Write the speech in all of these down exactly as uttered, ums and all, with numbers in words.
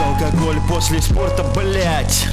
алкоголь после спорта, блять.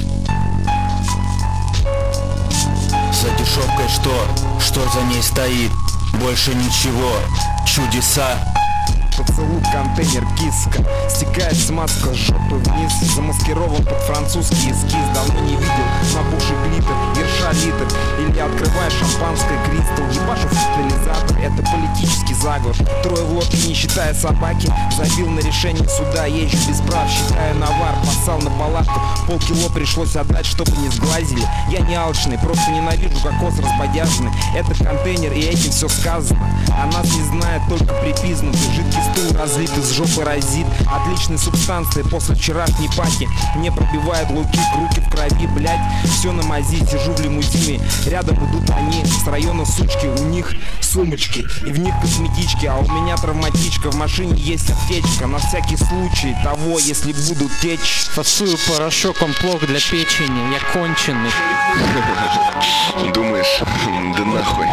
За дешевкой что? Что за ней стоит? Больше ничего. Чудеса. Поцелуй, контейнер, киска. Стекает смазка с жопы вниз. Замаскирован под французский эскиз. Давно не видел набухший глиттер, ерша литр. Или открываешь шампанское кристалл. Ебашу в тотализатор, это политический заговор. Трое в лодке, не считая собаки. Забил на решение суда, езжу без прав. Считаю навар, поссал на палатку. Полкило пришлось отдать, чтобы не сглазили. Я не алчный, просто ненавижу кокос разбодяжный. Это контейнер, и этим все сказано. А нас не знает только припизнутый. Жидкий стул разлит, из жопы разит. Отличной субстанции после вчерашней паки. Мне пробивают луки, руки в крови, блять. Все на мази, сижу в лимузине. Рядом идут они с района сучки. У них сумочки и в них косметички. А у меня травматичка, в машине есть аптечка. На всякий случай того, если будут течь. Фасую порошок, он плох для печени. Я конченый. Думаешь? Да нахуй.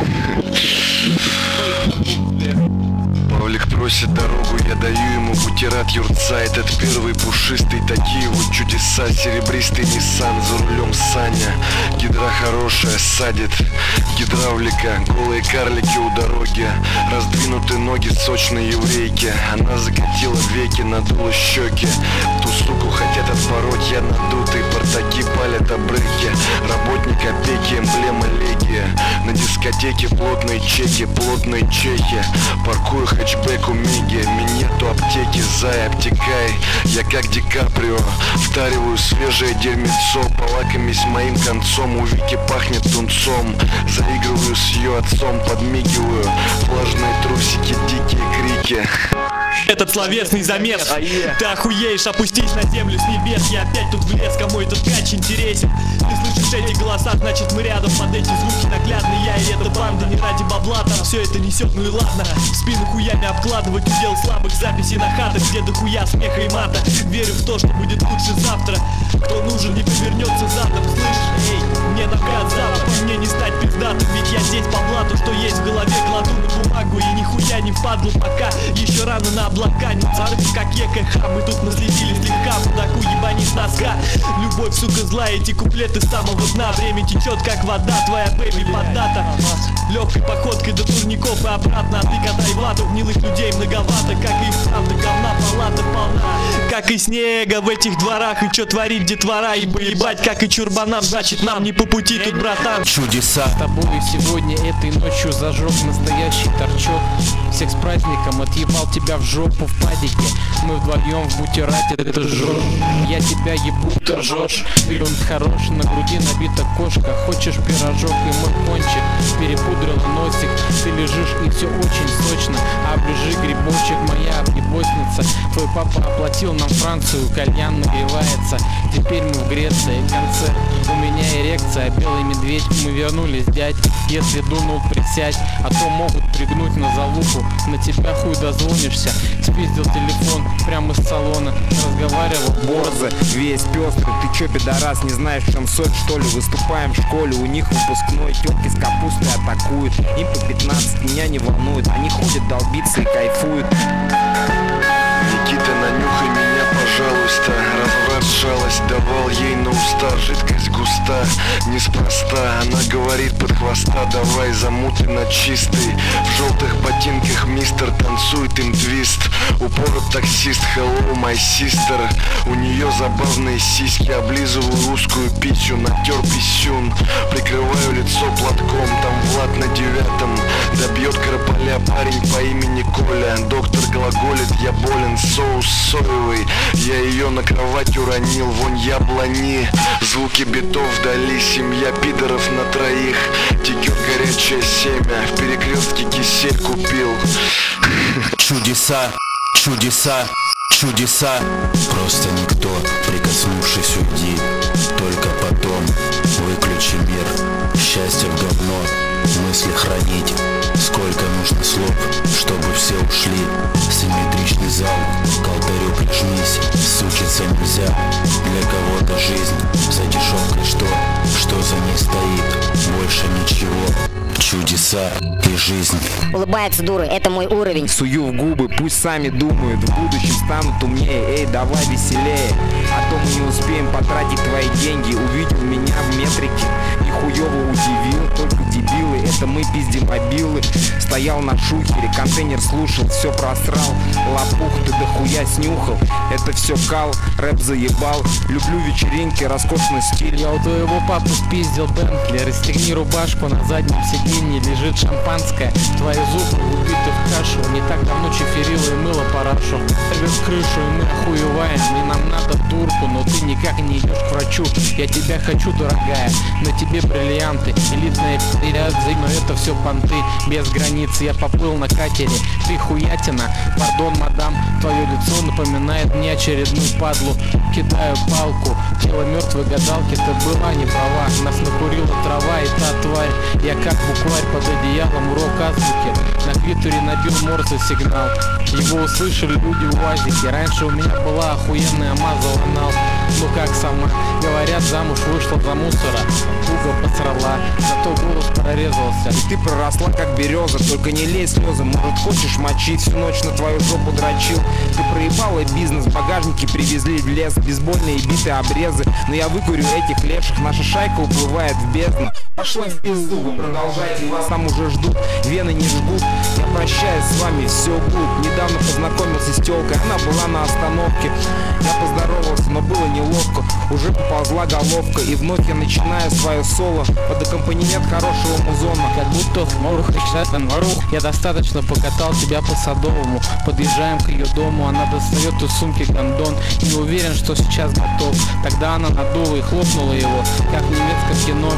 Павлик просит дорогу, я даю ему бутерат юрца. Этот первый пушистый, такие вот чудеса. Серебристый Ниссан, за рулем Саня. Гидра хорошая, садит. Гидравлика, голые карлики у дороги. Раздвинуты ноги сочной еврейки. Она закатила веки, надула щеки. Ту суку хотят отпороть, я надутый. Портаки палят обрыки. Работник опеки, эмблема легия. На дискотеке плотные чеки, плотные чехи. Паркую хэтчбэк у Меги. Минету аптеки, зай, обтекай. Я как Ди Каприо, втариваю свежее дерьмецо. Полакомись моим концом, у Вики пахнет тунцом. Заигрываю с ее отцом, подмигиваю. Влажные трусики, дикие крики. Этот словесный замес, ты охуеешь, опустись на землю с небес. Я опять тут влез, кому этот ткач интересен. Ты слышишь эти голоса, значит мы рядом. Под эти звуки наглядные я и эта банда. Не ради бабла, там все это несет, ну и ладно. В спину хуями обкладывать удел слабых. Записей на хатах, где дохуя смеха и мата. Верю в то, что будет лучше завтра. Кто нужен, не повернется задом. Слышишь, эй, мне наград запад. Мне не стать пиздатым, ведь я здесь по блату. Что есть в голове, кладу на бумагу. И нихуя не впадлу пока. Еще рано на облака, не царь, как ЕКХ. Мы тут наследили слегка, мудаку ебанись носка. Любовь, сука, злая, эти куплеты с самого дна. Время течет, как вода, твоя бэби поддата. Легкой походкой до турников и обратно. А ты катай вату, гнилых людей многовато. Как и правда, говна палата полна. Как и снега в этих дворах. И чё творит детвора, и поебать, как и чурбанам. Значит нам не по пути тут, братан. Чудеса. С тобой сегодня этой ночью зажег настоящий торчок. Всех с праздником, отъебал тебя в жопу в падике. Мы вдвоем в бутерате, это жжёшь. Я тебя ебу, ты ржёшь. Ты он хорош, на груди набита кошка. Хочешь пирожок и мой кончик. Перепудрила носик, ты лежишь и все очень сочно. Оближи грибочек, моя объебосница. Твой папа оплатил нам Францию, кальян нагревается. Теперь мы в Греции, концерт. У меня эрекция, белый медведь. Мы вернулись, дядь. Если дунул, присядь. А то могут пригнуть на залупу. На тебя хуй дозвонишься. Спиздил телефон прямо из салона. Разговаривал борзо, весь пестрый. Ты чё, пидорас, не знаешь, в чем соль, что ли? Выступаем в школе, у них выпускной. Тёлки с капустой атакуют. Им по пятнадцать, меня не волнует. Они ходят долбиться и кайфуют. Никита, нанюхай меня, пожалуйста. Разврат, шалость давал ей на уста. Жидкость густа, неспроста. Она говорит под хвоста, давай замутленно чистый. В желтых ботинках мистер танцует им твист. Упорот таксист, hello my sister. У нее забавные сиськи, облизываю узкую писю. Натер писюн, прикрываю лицо платком. Там Влад на девятом добьет Караполя парень по имени Коля. Доктор глаголит, я болен, соус соевый. Я ее на кровать уронил, вонь яблони. Звуки битов вдали, семья пидоров на троих. Текет горячее семя, в перекрестке кисель купил. Чудеса, чудеса, чудеса. Просто никто, прикоснувшись, уйди. Только потом выключи мир. Счастье в говно, мысли хранить. Сколько нужно слов, чтобы все ушли. Симметричный зал, к алтарю прижмись. Сучиться нельзя, для кого-то жизнь. За дешевкой что, что за ней стоит? Больше ничего. чудеса и жизнь. Улыбается дура, это мой уровень. Сую в губы, пусть сами думают, в будущем станут умнее. Эй, давай веселее, а то мы не успеем потратить твои деньги. Увидел меня в метрике и хуёво удивил. Только дебилы, это мы пиздимобилы. Стоял на шухере, контейнер слушал, все просрал. Лопух ты дохуя снюхал, это все кал, рэп заебал. Люблю вечеринки, роскошный стиль. Я у твоего папы спиздил Бентли. Расстегни рубашку, на заднем сиденье лежит шампанское. Твои зубы убиты в кашу. Не так давно чеферила и мыло парашу. Рвет крышу и мы охуеваем. И нам надо дурку, но ты никак не идешь к врачу. Я тебя хочу, дорогая, на тебе бриллианты. Элитная пиратзы, но это все понты. Без границ я поплыл на катере. Ты хуятина, пардон, мадам. Твое лицо напоминает мне очередную падлу. Кидаю палку, тело мертвой гадалки. Ты была не права, нас накурила трава и та тварь. Я как букварь под одеялом, урок азбуки. На твиттере набил морзе сигнал. Его услышали люди в УАЗике. Раньше у меня была охуенная маза анал. Ну как сама, говорят, замуж вышла за мусора. Пуга посрала, зато голос прорезался. И ты проросла как береза, только не лей слезы. Может хочешь мочить, всю ночь на твою жопу дрочил. Ты проебала бизнес, багажники привезли в лес. Бейсбольные биты, обрезы. Но я выкурю этих лепших, наша шайка уплывает в бездну. Пошла в пизду, вы продолжайте, вас там уже ждут. Вены не жгут, я прощаюсь с вами, все будет. Недавно познакомился с тёлкой, она была на остановке. Я поздоровался, но было неловко. Уже поползла головка, и вновь я начинаю свое соло под аккомпанемент хорошего музона. Как будто в морух я достаточно покатал тебя по Садовому. Подъезжаем к ее дому, она достает из сумки гондон. Не уверен, что сейчас готов. Тогда она надула и хлопнула его, как в немецком кино.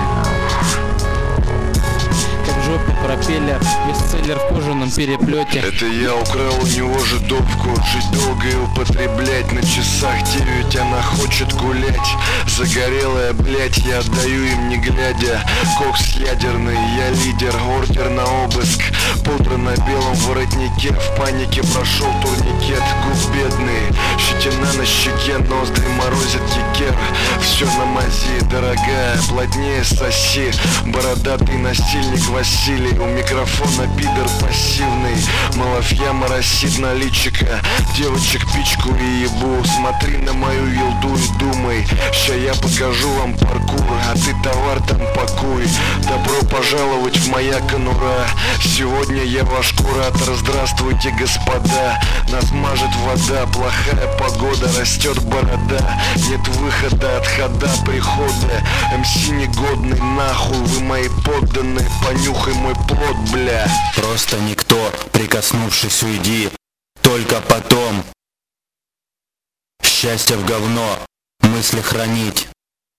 Как в жопе пропеллер, бестселлер в кожаном переплете. Это я украл у него жидовку. Жить долго и употреблять. На часах девять, она хочет гулять. Загорелая, блять, я отдаю им не глядя. Кокс ядерный, я лидер. Ордер на обыск. Пудра на белом воротнике. В панике прошел турникет. Губ бедный, щетина на щеке. Ноздри морозит кикер. Все на мази, дорогая, плотнее соси. Бородатый настильник Василий. У микрофона пидор пассивный. Малафья моросит на личика. Девочек пичку и ебу. Смотри на мою елду и думай. Ща я покажу вам паркур, а ты товар там пакуй. Добро пожаловать в моя конура. Сегодня я ваш куратор. Здравствуйте, господа. Нас мажет вода, плохая погода, растет борода. Нет выхода от хода прихода. МС негодный, нахуй вы мои подданные. Понюхай мой плод, бля. Просто никто, прикоснувшись, уйди. Только потом. Счастье в говно, мысли хранить.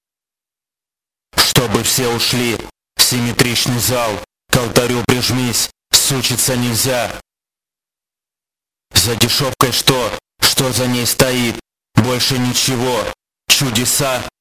Чтобы все ушли, симметричный зал. К алтарю прижмись, сучиться нельзя. За дешевкой что? Что за ней стоит? Больше ничего. Чудеса